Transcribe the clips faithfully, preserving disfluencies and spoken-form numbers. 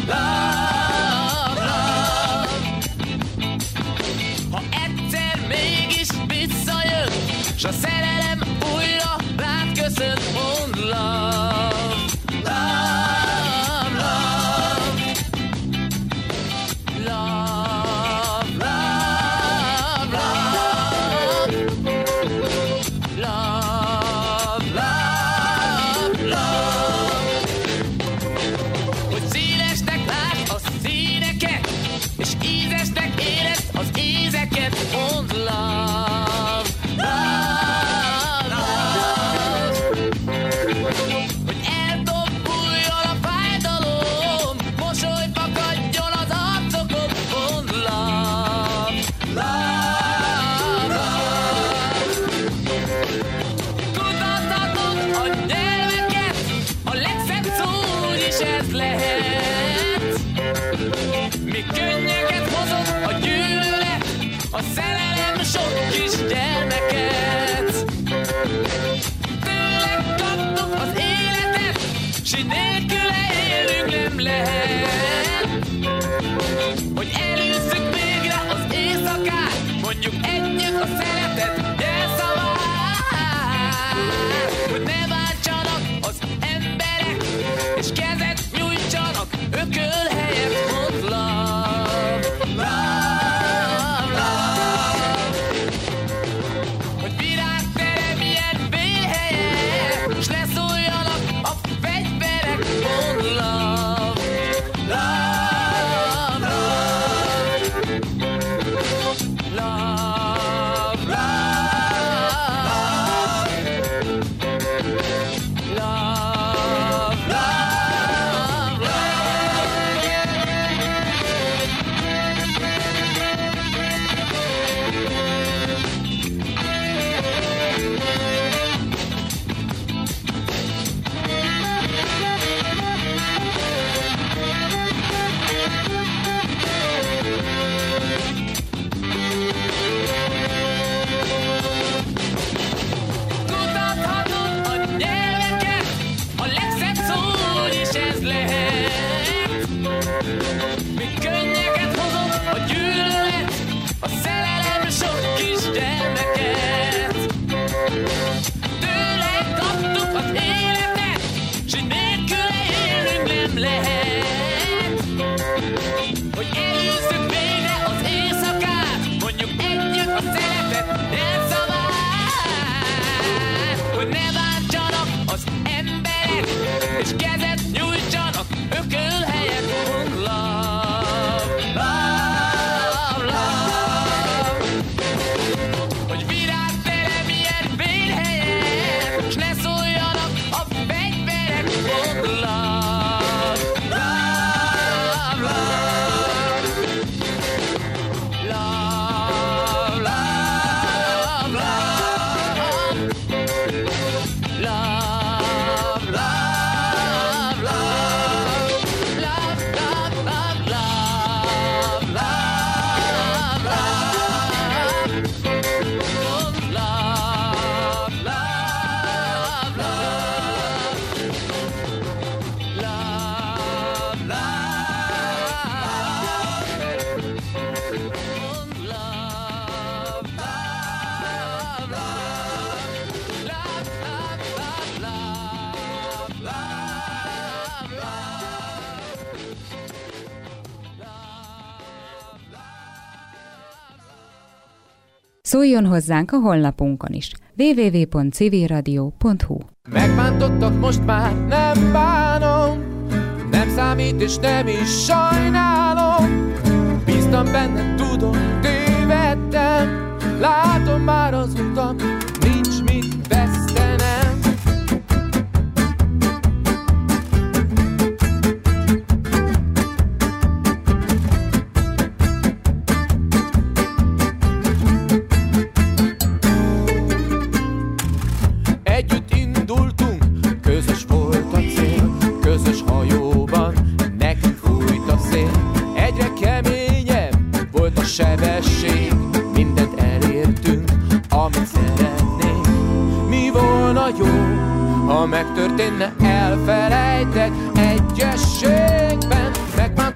love, love. Ha egyszer mégis visszajön, s a szerelem újra rád köszön, mondd love, love, love. Love, love, love. Love, love, love. Hogy színesnek lásd a színeket, és ízesnek érezd az ízeket, mondd love, love, love. Hogy eltompuljon a fájdalom, mosoly fakadjon az arcokon, mondd love, love, love. Kutathatod a nyelveket, a legszebb szó is ez lehet. Mi könnyeket hozott a gyűlölet, a szerelem sok kis gyermeket. Tőle kaptuk az életet, s nélküle élünk nem lehet. Hogy elűzzük végre az éjszakát, mondjuk együtt a szeretet jelszavát. Hogy ne váltsanak az emberek, és kezet nyújtsanak ökölhelyet, mondd love, love, love. Hogy virágteremjen vélhelye, s leszóljanak a fegyverek, mondd love, love, love. Love, love, love, love, love. Kutathatod a nyelveket, a legszebb szó is ez lehet. Mi könnyeket hozott a gyűlölet, a szerelem sok kis gyermeket. Tőle kaptuk az életet, s nélküle élünk nem lehet. Hogy elűzzük végre az éjszakát, mondjuk együtt a szeretet jelszavát. Hogy ne váltsanak az emberek, és kezet nyújtsanak ökölhelyet, mondd love, love, love. Hogy virágteremjen vérhelyen, s ne szóljanak a fegyverek, mondd love, love, love. Love, love, love. Love, love, love. Love, love, love, love. Love, love. Love, love, love, love. Love, love. Szóljon hozzánk a honlapunkon is. double-u double-u double-u pont civil radio pont hu. Megbántottak, most már nem bánom, nem számít és nem is sajnálom. Bíztam benne, tudom, tévedtem, látom már az utam, nincs mit vesztenem. Együtt indultunk, közös volt a cél, közös hajóban nekünk fújt a szél. Egyre keményebb volt a sebesség, mindent elértünk, amit szeretnénk. Mi volna jó, ha megtörténne, elfelejtek egyességben, meg már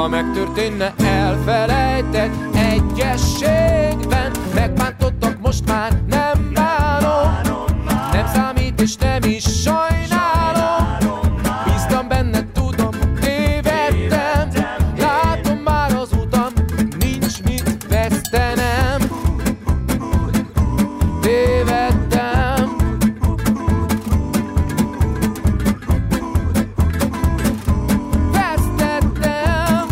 ha megtörténne, elfelejtett egyességben. Megbántottak, most már nem bánom, nem számít és nem is sajnálom. Bíztam benne, tudom, tévedtem, látom már az utam, nincs mit vesztenem. Tévedtem. Vesztettem.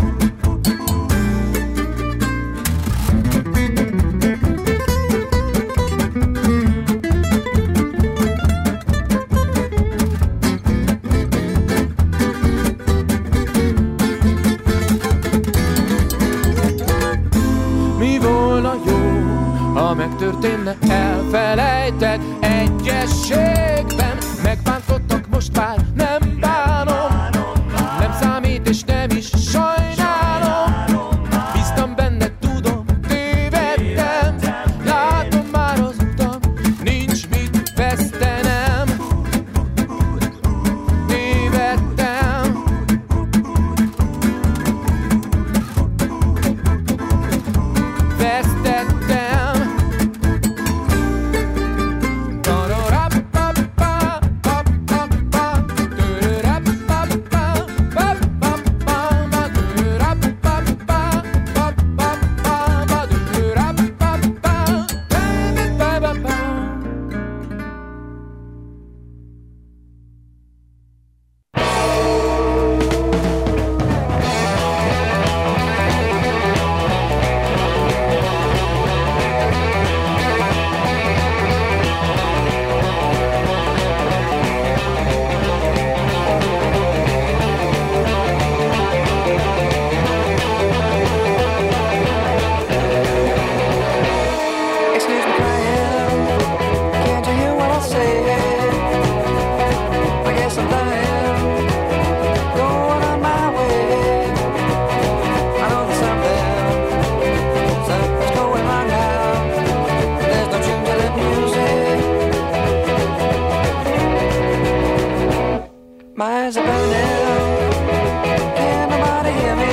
Mi volna jó, ha megtörténne, elfelejtett egyességben. Megbántottak, most már nem bánom, nem számít és nem is sajnálom. Bíztam benne, tudom, tévedtem, látom már az utam, nincs mit vesztenem. Tévedtem. Vesztettem. My eyes are burning, can't nobody hear me.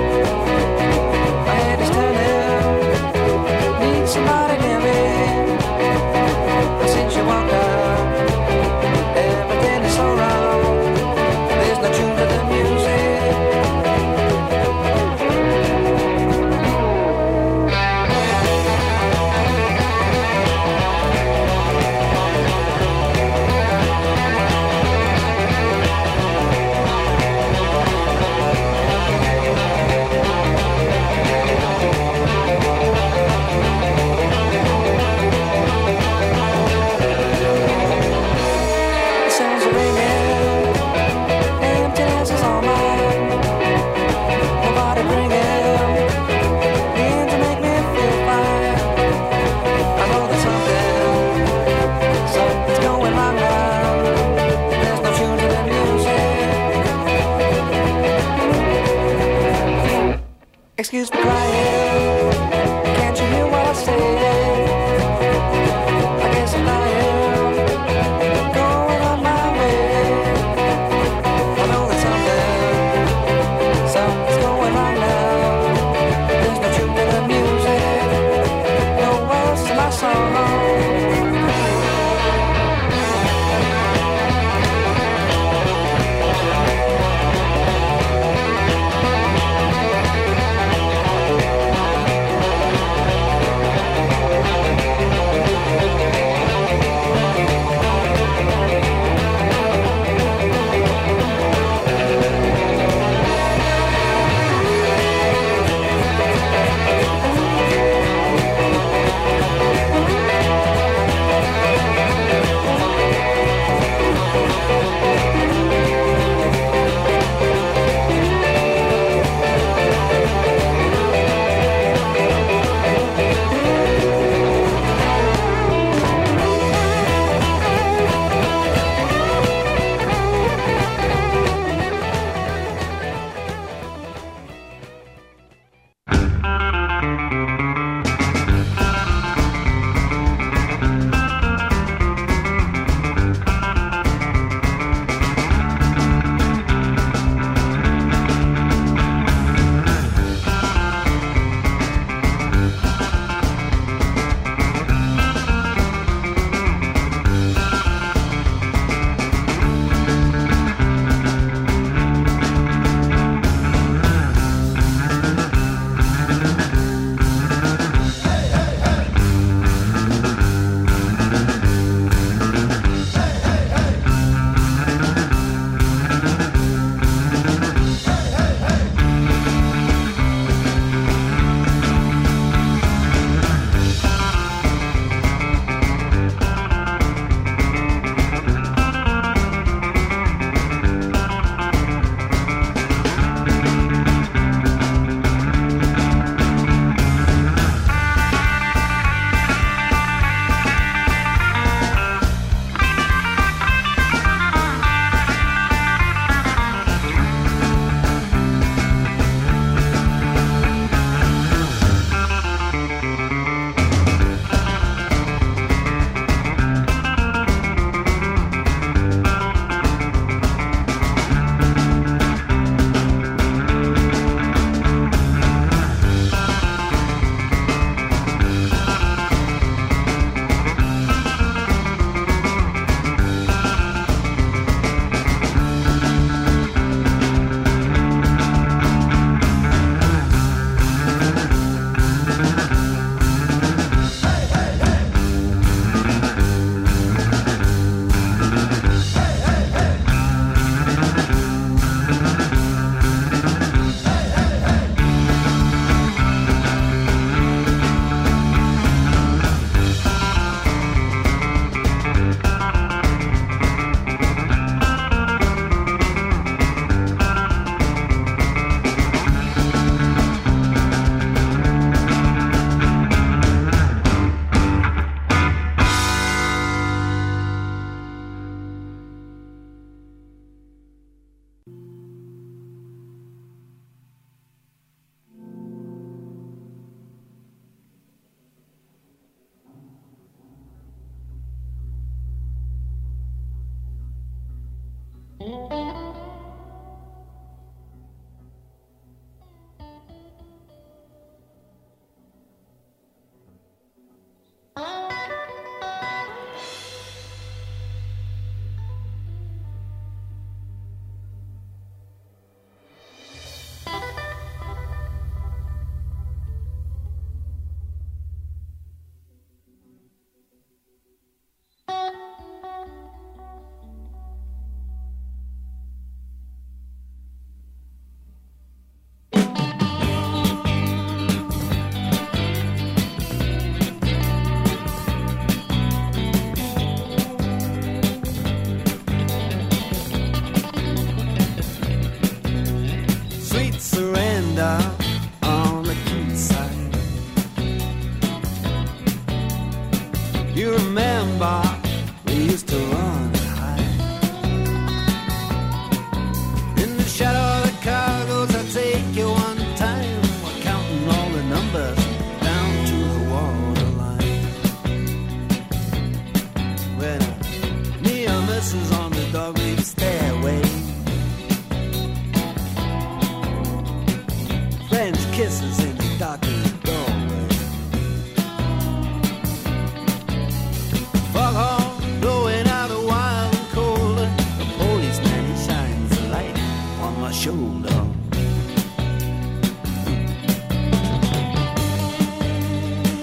My head is turning, need somebody near me. But since you walked out, everything is so wrong. There's no tune to the music. Excuse me crying,